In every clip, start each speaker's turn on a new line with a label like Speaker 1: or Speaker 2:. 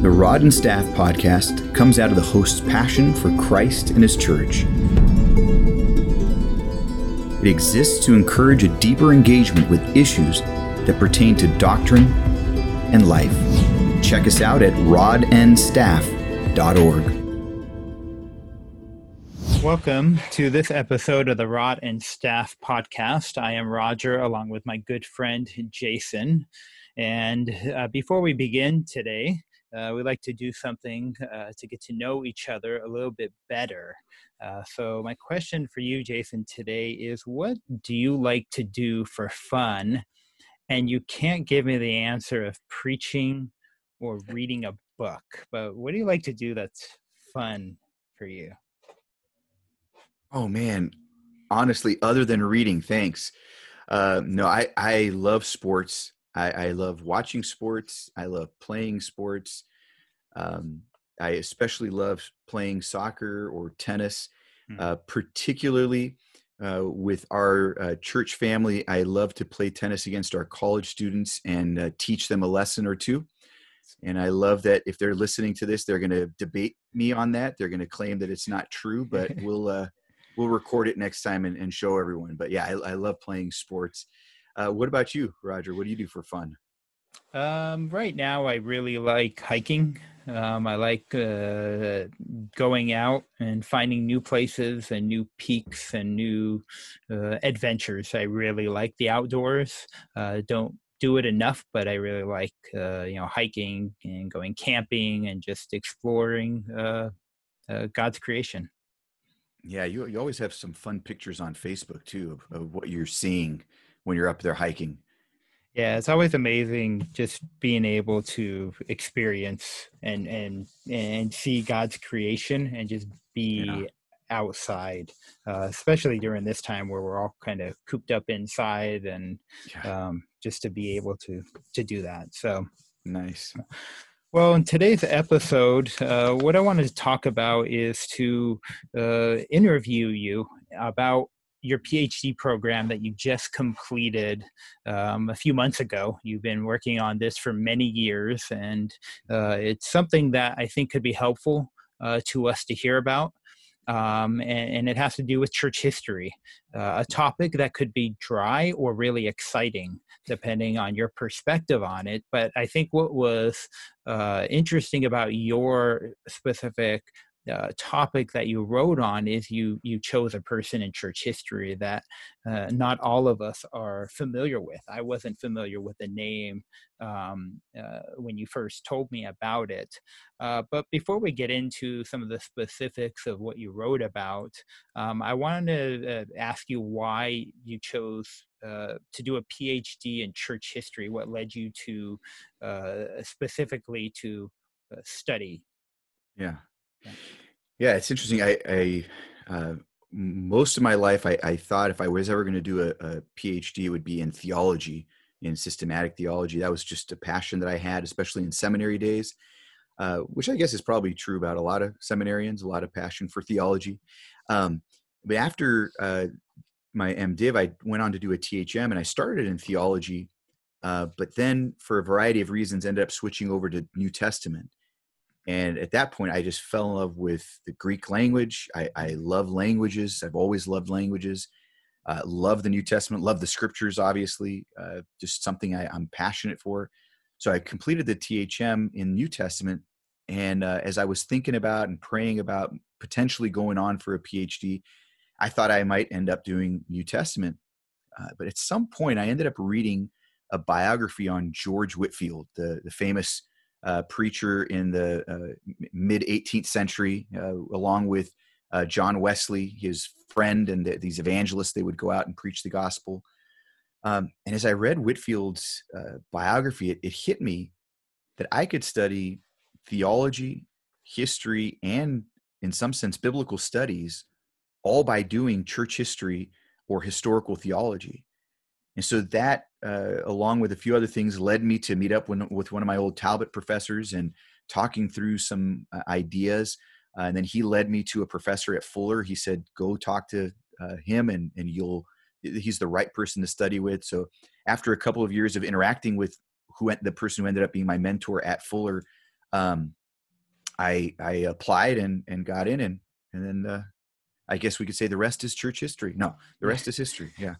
Speaker 1: The Rod and Staff podcast comes out of the host's passion for Christ and his church. It exists to encourage a deeper engagement with issues that pertain to doctrine and life. Check us out at rodandstaff.org.
Speaker 2: Welcome to this episode of the Rod and Staff podcast. I am Roger, along with my good friend Jason. And before we begin today, we like to do something to get to know each other a little bit better. So my question for you, Jason, today is, what do you like to do for fun? And you can't give me the answer of preaching or reading a book, but what do you like to do that's fun for you?
Speaker 1: Oh man, honestly, other than reading, thanks. No, I love sports. I love watching sports. I love playing sports. I especially love playing soccer or tennis, particularly with our church family. I love to play tennis against our college students and teach them a lesson or two. And I love that if they're listening to this, they're going to debate me on that. They're going to claim that it's not true, but we'll record it next time and show everyone. But yeah, I love playing sports. What about you, Roger? What do you do for fun?
Speaker 2: Right now, I really like hiking. I like going out and finding new places and new peaks and new adventures. I really like the outdoors. Don't do it enough, but I really like hiking and going camping and just exploring God's creation.
Speaker 1: Yeah, you always have some fun pictures on Facebook too of what you're seeing when you're up there hiking.
Speaker 2: Yeah, it's always amazing just being able to experience and see God's creation and just be outside, especially during this time where we're all kind of cooped up inside, and just to be able to do that. So
Speaker 1: nice.
Speaker 2: Well, in today's episode, what I wanted to talk about is to interview you about your PhD program that you just completed a few months ago. You've been working on this for many years, and it's something that I think could be helpful to us to hear about. And it has to do with church history, a topic that could be dry or really exciting, depending on your perspective on it. But I think what was interesting about your specific topic that you wrote on is you chose a person in church history that not all of us are familiar with. I wasn't familiar with the name when you first told me about it. But before we get into some of the specifics of what you wrote about, I wanted to ask you why you chose to do a PhD in church history. What led you to specifically to study?
Speaker 1: Yeah, it's interesting. I most of my life, I thought if I was ever going to do a PhD, it would be in theology, in systematic theology. That was just a passion that I had, especially in seminary days, which I guess is probably true about a lot of seminarians, a lot of passion for theology. But after my MDiv, I went on to do a THM, and I started in theology, but then for a variety of reasons ended up switching over to New Testament. And at that point, I just fell in love with the Greek language. I love languages. I've always loved languages. Love the New Testament, love the scriptures, obviously, just something I'm passionate for. So I completed the THM in New Testament. And as I was thinking about and praying about potentially going on for a PhD, I thought I might end up doing New Testament. But at some point, I ended up reading a biography on George Whitefield, the famous preacher in the mid 18th century, along with John Wesley, his friend, and these evangelists. They would go out and preach the gospel. And as I read Whitefield's biography, it hit me that I could study theology, history, and in some sense, biblical studies, all by doing church history or historical theology. And so that, along with a few other things, led me to meet up with one of my old Talbot professors and talking through some ideas. And then he led me to a professor at Fuller. He said, go talk to him and he's the right person to study with. So after a couple of years of interacting with the person who ended up being my mentor at Fuller, I applied and got in, and then I guess we could say the rest is church history. No, the rest is history. Yeah.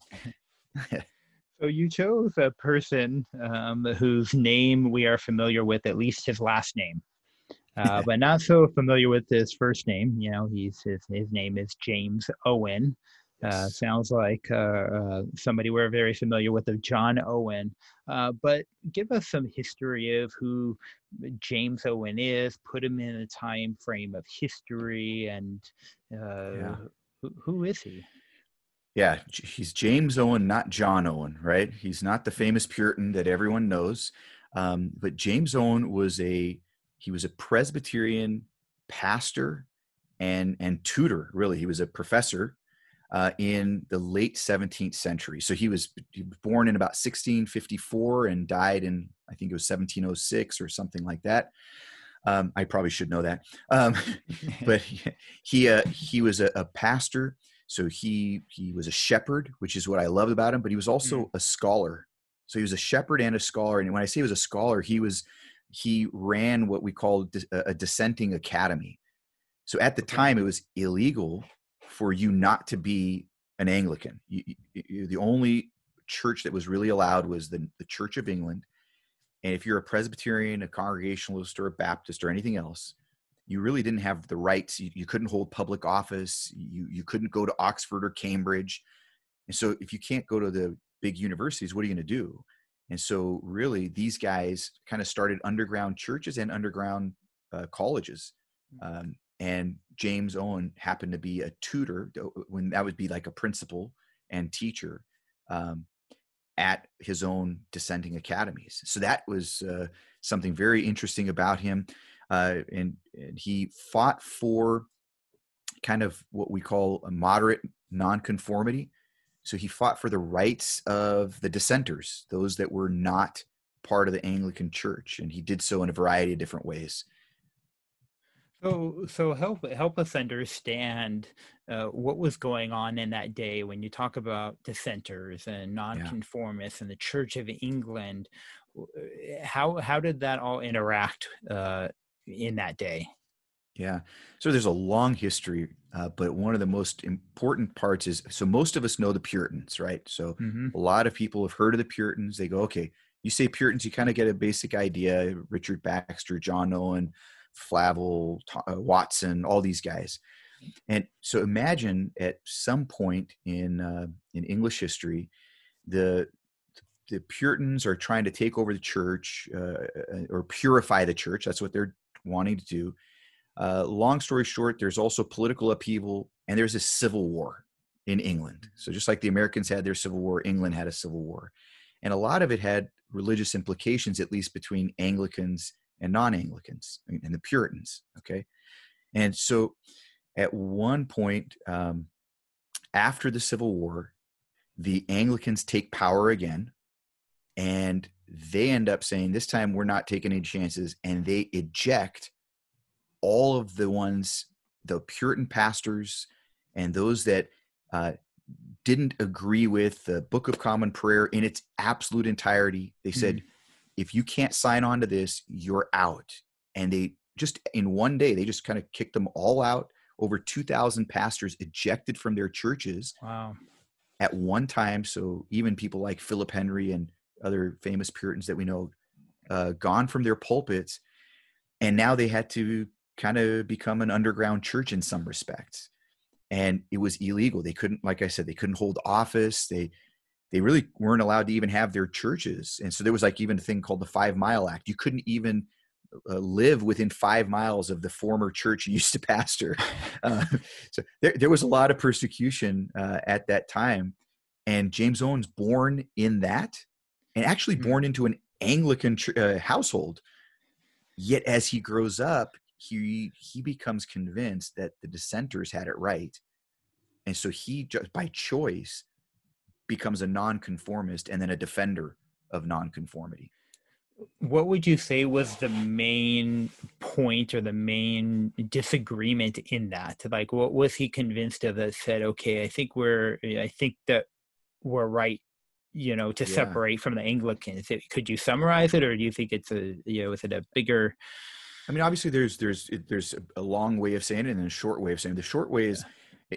Speaker 2: So you chose a person whose name we are familiar with, at least his last name, but not so familiar with his first name. You know, his name is James Owen.
Speaker 1: Yes.
Speaker 2: Sounds like somebody we're very familiar with, of John Owen. But give us some history of who James Owen is. Put him in a time frame of history, and
Speaker 1: Yeah.
Speaker 2: who is he?
Speaker 1: Yeah. He's James Owen, not John Owen, right? He's not the famous Puritan that everyone knows. But James Owen he was a Presbyterian pastor and tutor. Really, he was a professor in the late 17th century. So he was born in about 1654 and died in, I think it was 1706 or something like that. I probably should know that. But he was a pastor. So he was a shepherd, which is what I love about him. But he was also a scholar. So he was a shepherd and a scholar. And when I say he was a scholar, he ran what we call a dissenting academy. So at the time, it was illegal for you not to be an Anglican. The only church that was really allowed was the Church of England. And if you're a Presbyterian, a Congregationalist, or a Baptist, or anything else, you really didn't have the rights. You couldn't hold public office. You couldn't go to Oxford or Cambridge. And so if you can't go to the big universities, what are you going to do? And so really, these guys kind of started underground churches and underground colleges. And James Owen happened to be a tutor, when that would be like a principal and teacher, at his own dissenting academies. So that was something very interesting about him. And he fought for kind of what we call a moderate nonconformity. So he fought for the rights of the dissenters, those that were not part of the Anglican Church. And he did so in a variety of different ways.
Speaker 2: So help us understand what was going on in that day when you talk about dissenters and nonconformists and the Church of England. How did that all interact in that day?
Speaker 1: Yeah. So there's a long history, but one of the most important parts is, so most of us know the Puritans, right? So
Speaker 2: Mm-hmm.
Speaker 1: a lot of people have heard of the Puritans. They go, okay, you say Puritans, you kind of get a basic idea. Richard Baxter, John Owen, Flavel, Watson, all these guys. And so imagine at some point in English history, the Puritans are trying to take over the church, or purify the church. That's what they're wanting to do. Long story short, there's also political upheaval, and there's a civil war in England. So just like the Americans had their civil war, England had a civil war. And a lot of it had religious implications, at least between Anglicans and non-Anglicans and the Puritans. Okay. And so at one point, after the Civil War, the Anglicans take power again, and they end up saying, this time we're not taking any chances. And they eject all of the Puritan pastors and those that didn't agree with the Book of Common Prayer in its absolute entirety. They said, if you can't sign on to this, you're out. And they just, in one day, they just kind of kicked them all out. Over 2,000 pastors ejected from their churches.
Speaker 2: Wow.
Speaker 1: At one time. So even people like Philip Henry and other famous Puritans that we know, gone from their pulpits. And now they had to kind of become an underground church in some respects. And it was illegal. They couldn't, like I said, they couldn't hold office. They really weren't allowed to even have their churches. And so there was like even a thing called the 5 Mile Act. You couldn't even live within 5 miles of the former church you used to pastor. So there was a lot of persecution at that time. And James Owen's born in that, and actually born into an Anglican household. Yet as he grows up, he becomes convinced that the dissenters had it right. And so he just by choice becomes a nonconformist and then a defender of nonconformity.
Speaker 2: What would you say was the main point or the main disagreement in that? Like, what was he convinced of that said, okay, I think that we're right, to separate from the Anglicans? Could you summarize it, or do you think it's is it a bigger
Speaker 1: I mean, obviously, there's a long way of saying it and a short way of saying it. The short way is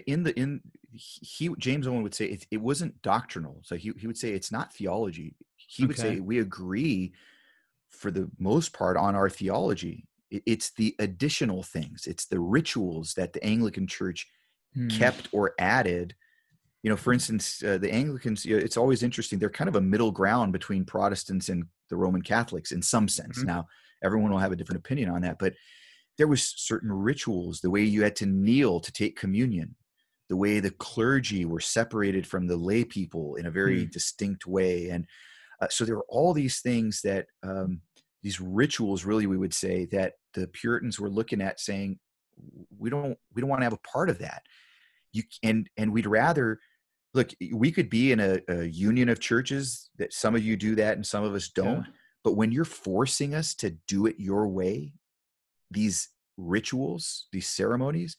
Speaker 1: James Owen would say it wasn't doctrinal. So he would say it's not theology. He would
Speaker 2: Okay.
Speaker 1: say we agree for the most part on our theology. It's the additional things. It's the rituals that the Anglican Church
Speaker 2: Hmm.
Speaker 1: kept or added. For instance, the Anglicans, it's always interesting. They're kind of a middle ground between Protestants and the Roman Catholics in some sense.
Speaker 2: Mhm.
Speaker 1: Now, everyone will have a different opinion on that, but there was certain rituals, the way you had to kneel to take communion, the way the clergy were separated from the lay people in a very
Speaker 2: Hmm.
Speaker 1: distinct way. And so there were all these things that, these rituals, really, we would say that the Puritans were looking at saying, we don't want to have a part of that. And we'd rather, look, we could be in a union of churches that some of you do that and some of us
Speaker 2: Yeah.
Speaker 1: don't. But when you're forcing us to do it your way, these rituals, these ceremonies,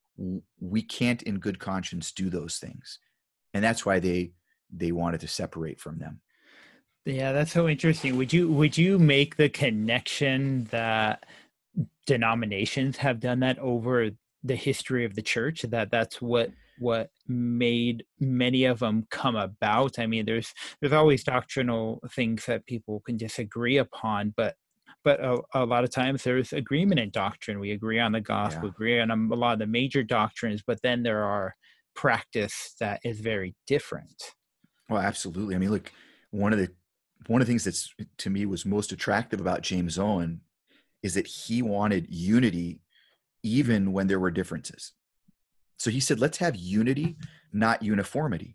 Speaker 1: we can't in good conscience do those things. And that's why they wanted to separate from them.
Speaker 2: Yeah, that's so interesting. Would you make the connection that denominations have done that over the history of the church, that's what made many of them come about? I mean, there's always doctrinal things that people can disagree upon, but a lot of times there's agreement in doctrine. We agree on the gospel,
Speaker 1: Yeah.
Speaker 2: agree on a lot of the major doctrines, but then there are practice that is very different.
Speaker 1: Well, absolutely. I mean, look, one of the things that's, to me, was most attractive about James Owen is that he wanted unity even when there were differences. So he said, let's have unity, not uniformity.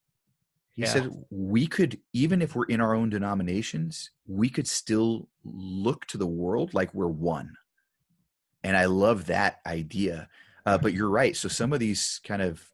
Speaker 1: He
Speaker 2: Yeah.
Speaker 1: said, we could, even if we're in our own denominations, we could still look to the world like we're one. And I love that idea. But you're right. So some of these kind of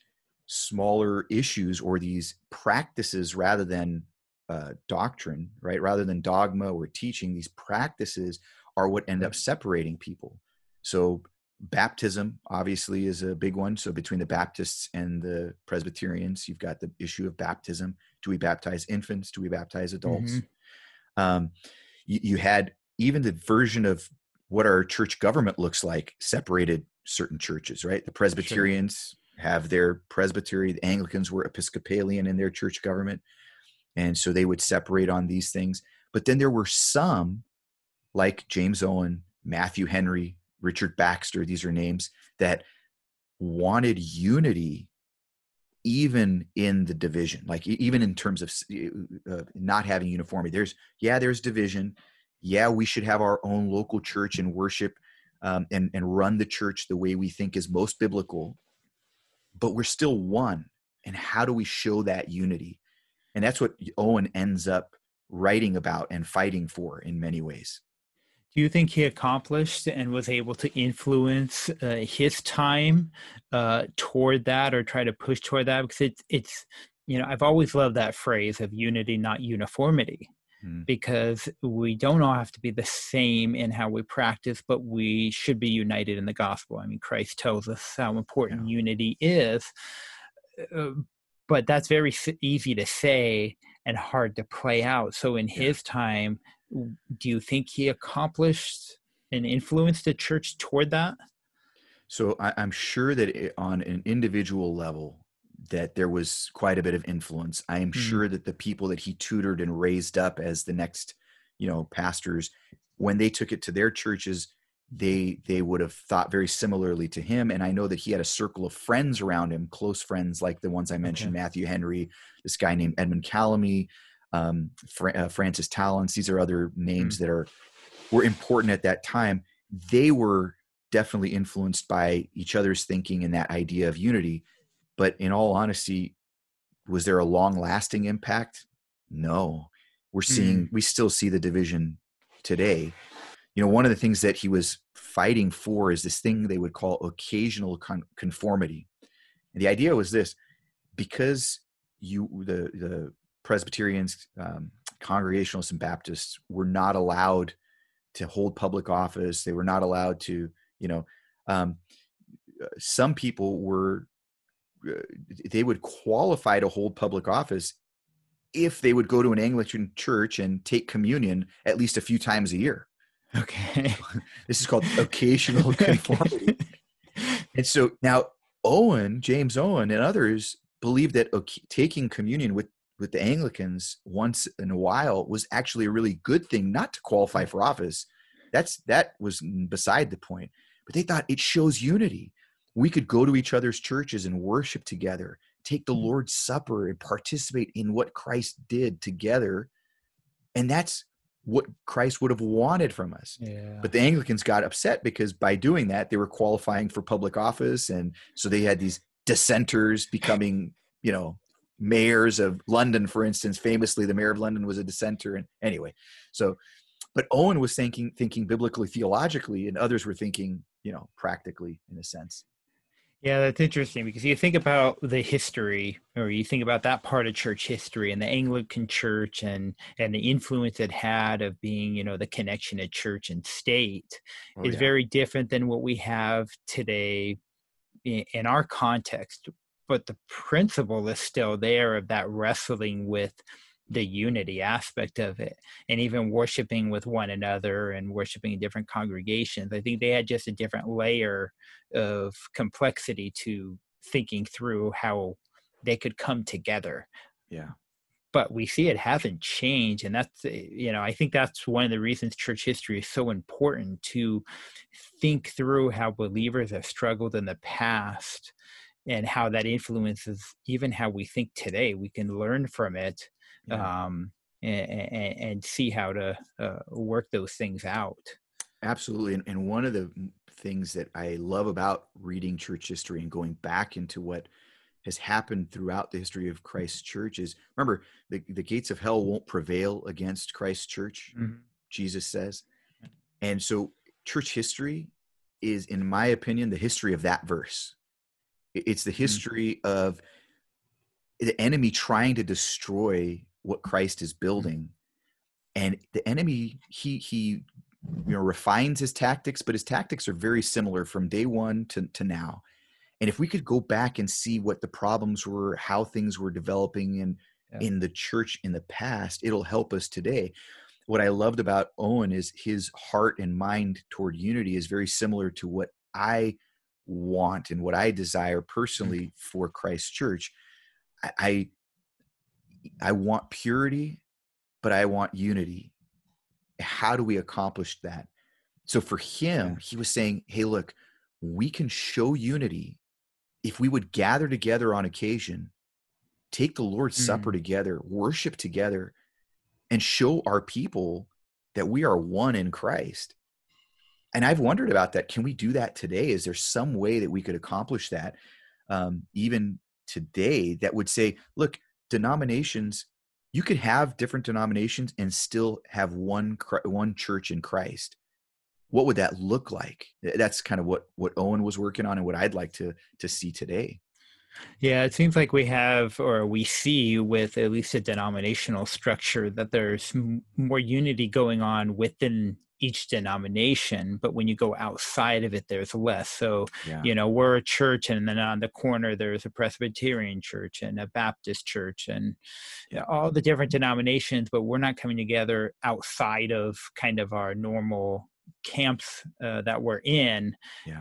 Speaker 1: smaller issues or these practices, rather than doctrine, right? Rather than dogma or teaching, these practices are what end up separating people. So baptism obviously is a big one. So between the Baptists and the Presbyterians, you've got the issue of baptism. Do we baptize infants? Do we baptize
Speaker 2: Hmm.
Speaker 1: adults? Um, you had even the version of what our church government looks like separated certain churches, right? The
Speaker 2: Sure.
Speaker 1: Presbyterians have their presbytery. The Anglicans were Episcopalian in their church government. And so they would separate on these things. But then there were some, like James Owen, Matthew Henry, Richard Baxter, these are names that wanted unity even in the division, like even in terms of not having uniformity. There's division. Yeah, we should have our own local church and worship, and run the church the way we think is most biblical, but we're still one. And how do we show that unity? And that's what Owen ends up writing about and fighting for in many ways.
Speaker 2: Do you think he accomplished and was able to influence his time toward that, or try to push toward that? Because it's I've always loved that phrase of unity, not uniformity,
Speaker 1: Hmm.
Speaker 2: because we don't all have to be the same in how we practice, but we should be united in the gospel. I mean, Christ tells us how
Speaker 1: Yeah.
Speaker 2: important unity is, uh, but that's very easy to say and hard to play out. So in
Speaker 1: Yeah.
Speaker 2: his time, do you think he accomplished and influenced the church toward that?
Speaker 1: So I'm sure that on an individual level, that there was quite a bit of influence. I am
Speaker 2: Mm,
Speaker 1: sure that the people that he tutored and raised up as the next, pastors, when they took it to their churches, they would have thought very similarly to him. And I know that he had a circle of friends around him, close friends like the ones I
Speaker 2: okay.
Speaker 1: mentioned, Matthew Henry, this guy named Edmund Calamy, Francis Tallents. These are other names
Speaker 2: Mm,
Speaker 1: that were important at that time. They were definitely influenced by each other's thinking and that idea of unity. But in all honesty, was there a long lasting impact? No.
Speaker 2: mm,
Speaker 1: We still see the division today. One of the things that he was fighting for is this thing they would call occasional conformity. And the idea was this: because the Presbyterians, Congregationalists, and Baptists were not allowed to hold public office. They were not allowed to, you know, um, some people were, they would qualify to hold public office if they would go to an Anglican church and take communion at least a few times a year.
Speaker 2: Okay.
Speaker 1: This is called occasional conformity. And so now James Owen and others believe that taking communion with the Anglicans once in a while was actually a really good thing, not to qualify for office. That was beside the point. But they thought it shows unity. We could go to each other's churches and worship together, take the Lord's Supper and participate in what Christ did together. And that's what Christ would have wanted from us.
Speaker 2: Yeah.
Speaker 1: But the Anglicans got upset because by doing that, they were qualifying for public office. And so they had these dissenters becoming, mayors of London, for instance. Famously, the mayor of London was a dissenter. And anyway, but Owen was thinking biblically, theologically, and others were thinking, practically in a sense.
Speaker 2: Yeah, that's interesting because you think about the history, or you think about that part of church history and the Anglican Church and the influence it had of being, the connection of church and state is very different than what we have today in our context. But the principle is still there of that wrestling with the unity aspect of it, and even worshiping with one another and worshiping in different congregations. I think they had just a different layer of complexity to thinking through how they could come together.
Speaker 1: Yeah.
Speaker 2: But we see it hasn't changed. And that's, I think that's one of the reasons church history is so important, to think through how believers have struggled in the past and how that influences even how we think today. We can learn from it. Yeah. And see how to work those things out.
Speaker 1: Absolutely. And one of the things that I love about reading church history and going back into what has happened throughout the history of Christ's church is, remember, the gates of hell won't prevail against Christ's church, Jesus says. And so church history is, in my opinion, the history of that verse. It's the history of the enemy trying to destroy what Christ is building. And the enemy, he refines his tactics, but his tactics are very similar from day one to now. And if we could go back and see what the problems were, how things were developing in the church in the past, it'll help us today. What I loved about Owen is his heart and mind toward unity is very similar to what I want and what I desire personally for Christ's church. I want purity, but I want unity. How do we accomplish that? So for him, he was saying, hey, look, we can show unity if we would gather together on occasion, take the Lord's Supper together, worship together, and show our people that we are one in Christ. And I've wondered about that. Can we do that today? Is there some way that we could accomplish that even today that would say, look, denominations, you could have different denominations and still have one church in Christ. What would that look like? That's kind of what Owen was working on and what I'd like to see today.
Speaker 2: Yeah, it seems like we have, or we see with at least a denominational structure, that there's more unity going on within each denomination, but when you go outside of it, there's less. So, we're a church, and then on the corner, there's a Presbyterian church and a Baptist church and all the different denominations, but we're not coming together outside of kind of our normal camps that we're in,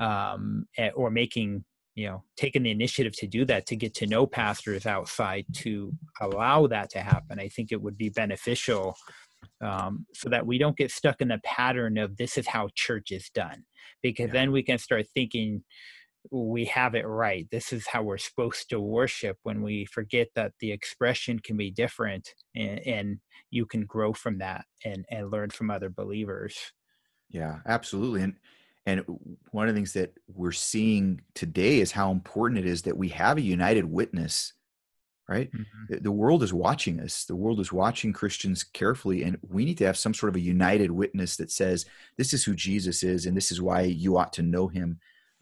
Speaker 2: or making, taking the initiative to do that, to get to know pastors outside, to allow that to happen. I think it would be beneficial, so that we don't get stuck in the pattern of this is how church is done, because then we can start thinking we have it right. This is how we're supposed to worship, when we forget that the expression can be different, and you can grow from that and learn from other believers.
Speaker 1: Yeah, absolutely. And one of the things that we're seeing today is how important it is that we have a united witness, right? The world is watching us. The world is watching Christians carefully, and we need to have some sort of a united witness that says, this is who Jesus is, and this is why you ought to know him,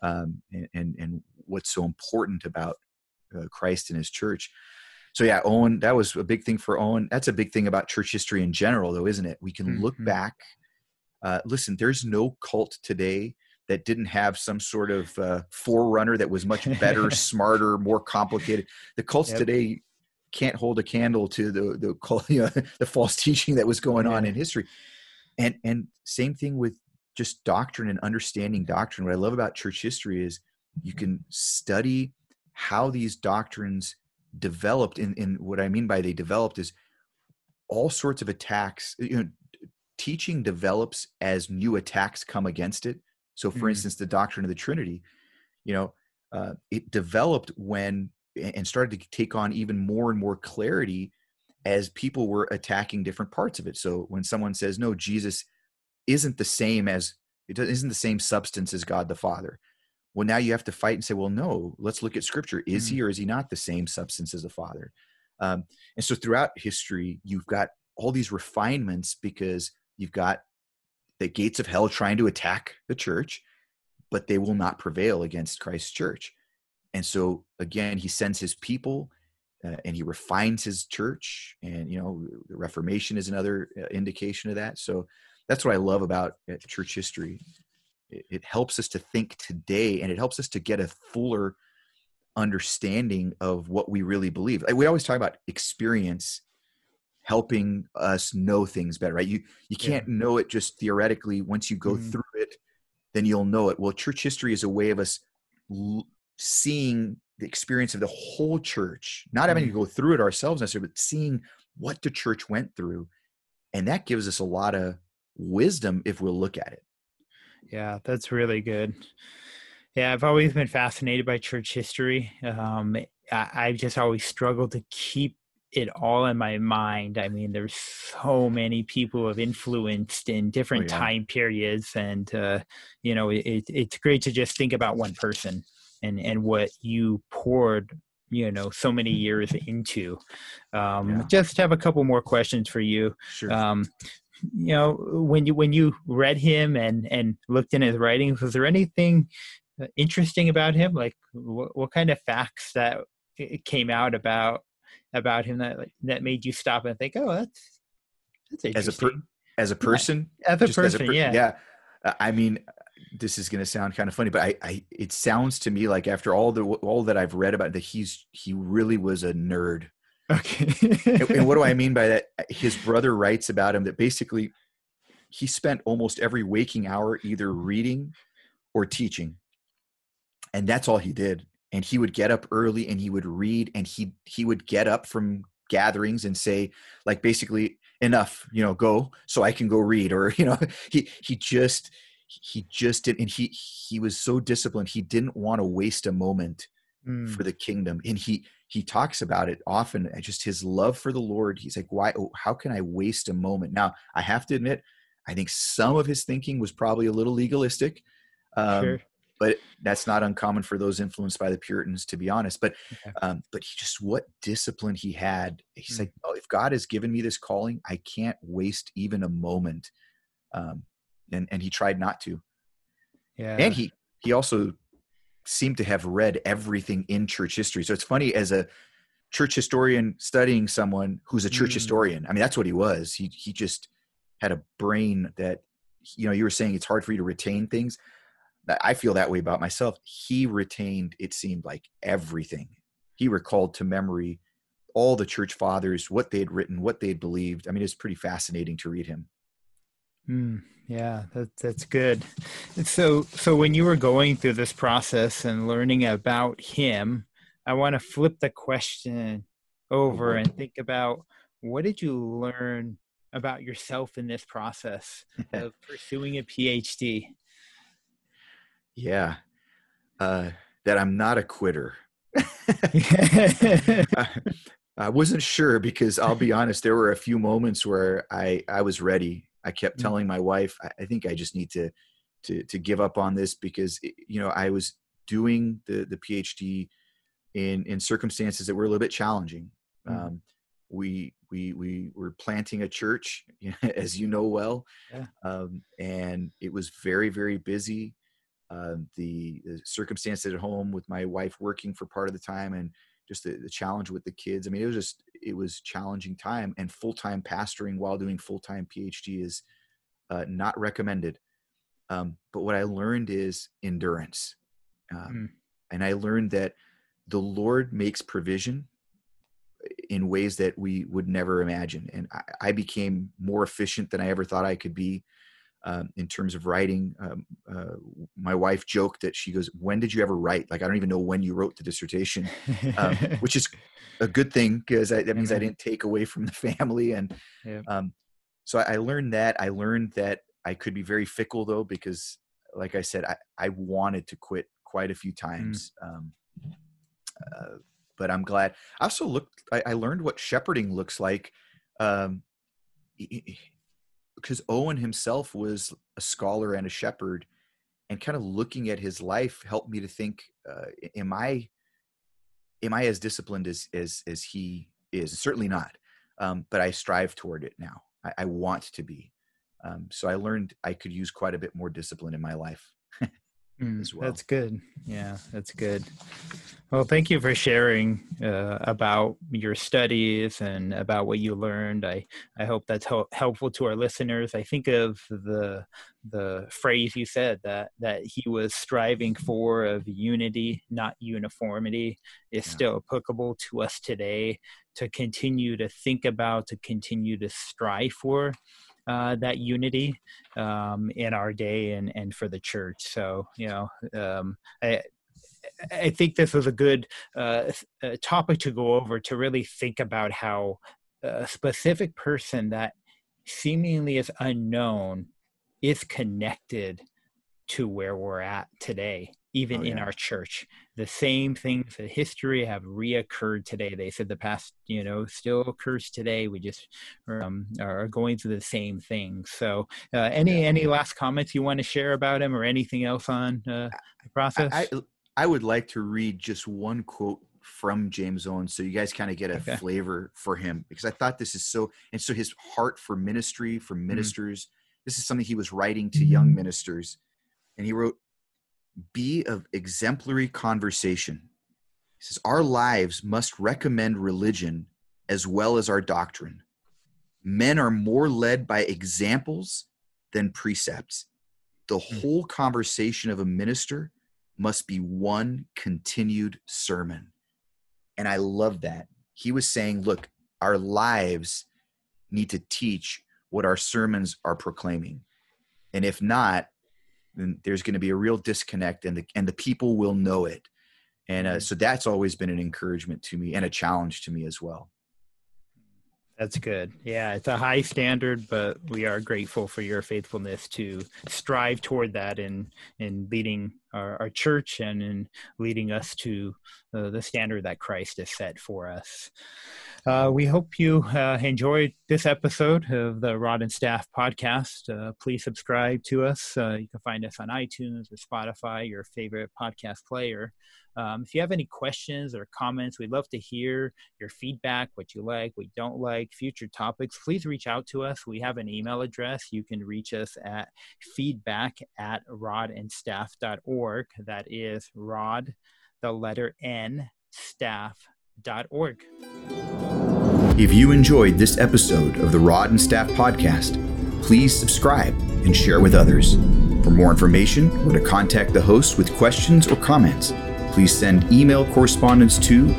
Speaker 1: and what's so important about Christ and his church. So Owen, that was a big thing for Owen. That's a big thing about church history in general, though, isn't it? We can look back. Listen, there's no cult today that didn't have some sort of forerunner that was much better, smarter, more complicated. The cults today can't hold a candle to the false teaching that was going on in history. And same thing with just doctrine and understanding doctrine. What I love about church history is you can study how these doctrines developed. In what I mean by they developed is all sorts of attacks. Teaching develops as new attacks come against it. So, for
Speaker 2: Mm,
Speaker 1: instance, the doctrine of the Trinity, it developed when and started to take on even more and more clarity as people were attacking different parts of it. So, when someone says, "No, Jesus isn't the same as isn't the same substance as God the Father," well, now you have to fight and say, "Well, no, let's look at Scripture. Is
Speaker 2: mm,
Speaker 1: he or is he not the same substance as the Father?" And so, throughout history, you've got all these refinements because you've got the gates of hell trying to attack the church, but they will not prevail against Christ's church. And so again, he sends his people and he refines his church. And, the Reformation is another indication of that. So that's what I love about church history. It helps us to think today, and it helps us to get a fuller understanding of what we really believe. We always talk about experience helping us know things better, right? You
Speaker 2: yeah.
Speaker 1: can't know it just theoretically. Once you go
Speaker 2: Mm,
Speaker 1: through it, then you'll know it. Well, church history is a way of us seeing the experience of the whole church, not having to
Speaker 2: mm.
Speaker 1: go through it ourselves necessarily, but seeing what the church went through. And that gives us a lot of wisdom if we'll look at it.
Speaker 2: Yeah, that's really good. Yeah, I've always been fascinated by church history. I've just always struggled to keep it all in my mind. I mean, there's so many people who have influenced in
Speaker 1: Oh
Speaker 2: different
Speaker 1: yeah.
Speaker 2: time periods, and it's great to just think about one person and what you poured, so many years into.
Speaker 1: Yeah.
Speaker 2: Just have a couple more questions for you.
Speaker 1: Sure.
Speaker 2: Um, when you read him and looked in his writings, was there anything interesting about him? Like what kind of facts that it came out about him that made you stop and think, oh, that's
Speaker 1: As a
Speaker 2: interesting.
Speaker 1: as a
Speaker 2: Yeah,
Speaker 1: person,
Speaker 2: as a
Speaker 1: just as a
Speaker 2: person, yeah.
Speaker 1: yeah. I mean, this is going to sound kind of funny, but it sounds to me like after all that I've read about that, he really was a nerd. And what
Speaker 2: Okay.
Speaker 1: do I mean by that? His brother writes about him that basically he spent almost every waking hour either reading or teaching, and that's all he did. And he would get up early and he would read, and he would get up from gatherings and say, like, basically, enough, go so I can go read. Or he just did. And he was so disciplined. He didn't want to waste a moment
Speaker 2: Mm,
Speaker 1: for the kingdom. And he talks about it often, just his love for the Lord. He's like, why, how can I waste a moment? Now, I have to admit, I think some of his thinking was probably a little legalistic.
Speaker 2: sure.
Speaker 1: But that's not uncommon for those influenced by the Puritans, to be honest. But
Speaker 2: Yeah.
Speaker 1: but he just, what discipline he had. He's
Speaker 2: Mm,
Speaker 1: like, oh, if God has given me this calling, I can't waste even a moment. Um, and he tried not to. And
Speaker 2: yeah.
Speaker 1: he also seemed to have read everything in church history. So it's funny, as a church historian studying someone who's a church
Speaker 2: Mm,
Speaker 1: historian. I mean, that's what he was. He just had a brain that, you were saying it's hard for you to retain things. I feel that way about myself. He retained, it seemed like, everything. He recalled to memory all the church fathers, what they'd written, what they'd believed. I mean, it's pretty fascinating to read him.
Speaker 2: yeah, that's good. So when you were going through this process and learning about him, I want to flip the question over
Speaker 1: Oh,
Speaker 2: and think about what did you learn about yourself in this process of pursuing a PhD?
Speaker 1: yeah. Uh, that I'm not a quitter. I, I wasn't sure, because I'll be honest, there were a few moments where I was ready. I kept
Speaker 2: Mm,
Speaker 1: telling my wife, I think I just need to give up on this, because I was doing the PhD in circumstances that were a little bit challenging.
Speaker 2: mm,
Speaker 1: We were planting a church, as you know well,
Speaker 2: yeah.
Speaker 1: and it was very, very busy. The circumstances at home with my wife working for part of the time, and just the challenge with the kids. I mean, it was challenging time, and full-time pastoring while doing full-time PhD is not recommended. But what I learned is endurance. Um,
Speaker 2: Mm,
Speaker 1: and I learned that the Lord makes provision. in ways that we would never imagine. And I became more efficient than I ever thought I could be in terms of writing. My wife joked that she goes, "When did you ever write? Like, I don't even know when you wrote the dissertation," which is a good thing because that means I didn't take away from the family. And so I learned that. I learned that I could be very fickle though, because like I said, I wanted to quit quite a few times. But I'm glad. I also I learned what shepherding looks like, because Owen himself was a scholar and a shepherd, and kind of looking at his life helped me to think, am I as disciplined as he is? Certainly not. But I strive toward it now. I want to be. So I learned I could use quite a bit more discipline in my life. As well.
Speaker 2: That's good. Yeah, that's good. Well, thank you for sharing about your studies and about what you learned. I hope that's helpful to our listeners. I think of the phrase you said that he was striving for of unity, not uniformity, is still applicable to us today, to continue to think about, to continue to strive for that unity in our day and for the church. So, I think this was a good topic to go over, to really think about how a specific person that seemingly is unknown is connected to where we're at today, even in our church. The same things in history have reoccurred today. They said the past, still occurs today. We just are going through the same things. So any last comments you want to share about him, or anything else on the process?
Speaker 1: I would like to read just one quote from James Owen, so you guys kind of get a flavor for him, because I thought this is so his heart for ministry, for ministers. This is something he was writing to young ministers. And he wrote, "Be of exemplary conversation." He says, "Our lives must recommend religion as well as our doctrine. Men are more led by examples than precepts. The whole conversation of a minister must be one continued sermon." And I love that. He was saying, look, our lives need to teach what our sermons are proclaiming. And if not, then there's going to be a real disconnect, and the people will know it. And so that's always been an encouragement to me and a challenge to me as well.
Speaker 2: That's good. Yeah, it's a high standard, but we are grateful for your faithfulness to strive toward that in leading our church and in leading us to the standard that Christ has set for us. We hope you enjoyed this episode of the Rod and Staff podcast. Please subscribe to us. You can find us on iTunes or Spotify, your favorite podcast player. If you have any questions or comments, we'd love to hear your feedback, what you like, what you don't like, future topics. Please reach out to us. We have an email address. You can reach us at feedback@rodandstaff.org. That is Rod, the letter N, staff.org.
Speaker 1: If you enjoyed this episode of the Rod and Staff podcast, please subscribe and share with others. For more information or to contact the host with questions or comments, please send email correspondence to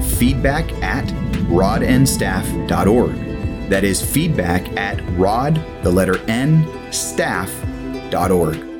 Speaker 1: feedback@rodandstaff.org. That is feedback@rod, the letter N, staff.org.